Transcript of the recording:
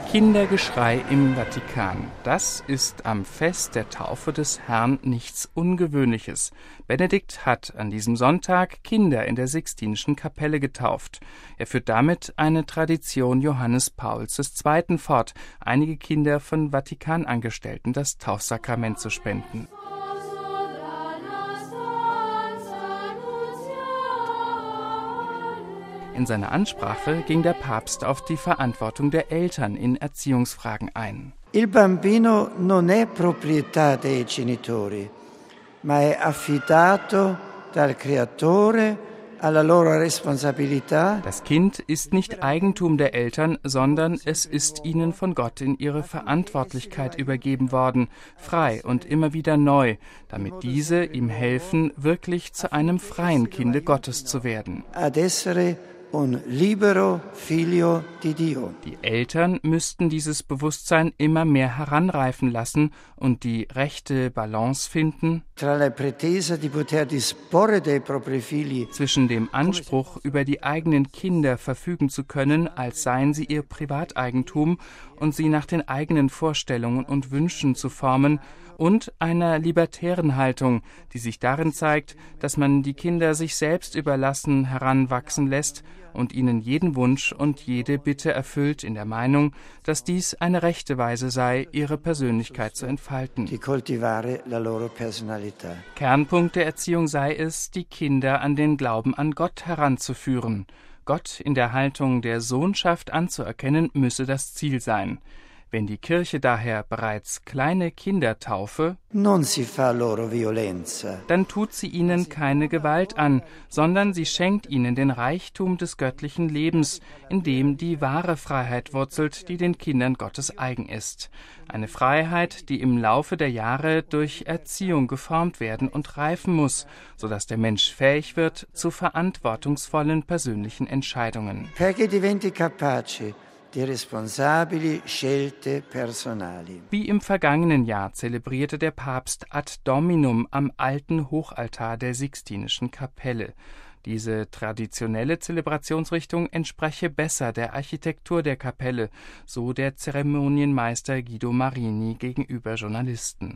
Kindergeschrei im Vatikan. Das ist am Fest der Taufe des Herrn nichts Ungewöhnliches. Benedikt hat an diesem Sonntag Kinder in der Sixtinischen Kapelle getauft. Er führt damit eine Tradition Johannes Pauls II. Fort, einige Kinder von Vatikanangestellten das Taufsakrament zu spenden. In seiner Ansprache ging der Papst auf die Verantwortung der Eltern in Erziehungsfragen ein. Il bambino non è proprietà dei genitori, ma è affidato dal Creatore alla loro responsabilità. Das Kind ist nicht Eigentum der Eltern, sondern es ist ihnen von Gott in ihre Verantwortlichkeit übergeben worden, frei und immer wieder neu, damit diese ihm helfen, wirklich zu einem freien Kinde Gottes zu werden. Ad essere un libero figlio di Dio. Die Eltern müssten dieses Bewusstsein immer mehr heranreifen lassen und die rechte Balance finden Tra la pretesa di poter disporre dei propri figli zwischen dem Anspruch, über die eigenen Kinder verfügen zu können, als seien sie ihr Privateigentum und sie nach den eigenen Vorstellungen und Wünschen zu formen, und einer libertären Haltung, die sich darin zeigt, dass man die Kinder sich selbst überlassen heranwachsen lässt und ihnen jeden Wunsch und jede Bitte erfüllt in der Meinung, dass dies eine rechte Weise sei, ihre Persönlichkeit zu entfalten. di coltivare la loro personalità. Kernpunkt der Erziehung sei es, die Kinder an den Glauben an Gott heranzuführen. Gott in der Haltung der Sohnschaft anzuerkennen, müsse das Ziel sein. Wenn die Kirche daher bereits kleine Kinder taufe, Non si fa loro violenza. dann tut sie ihnen keine Gewalt an, sondern sie schenkt ihnen den Reichtum des göttlichen Lebens, in dem die wahre Freiheit wurzelt, die den Kindern Gottes eigen ist. Eine Freiheit, die im Laufe der Jahre durch Erziehung geformt werden und reifen muss, sodass der Mensch fähig wird zu verantwortungsvollen persönlichen Entscheidungen. Perché diventi capace di responsabili scelte personali. Wie im vergangenen Jahr zelebrierte der Papst Ad Dominum am alten Hochaltar der Sixtinischen Kapelle. Diese traditionelle Zelebrationsrichtung entspreche besser der Architektur der Kapelle, so der Zeremonienmeister Guido Marini gegenüber Journalisten.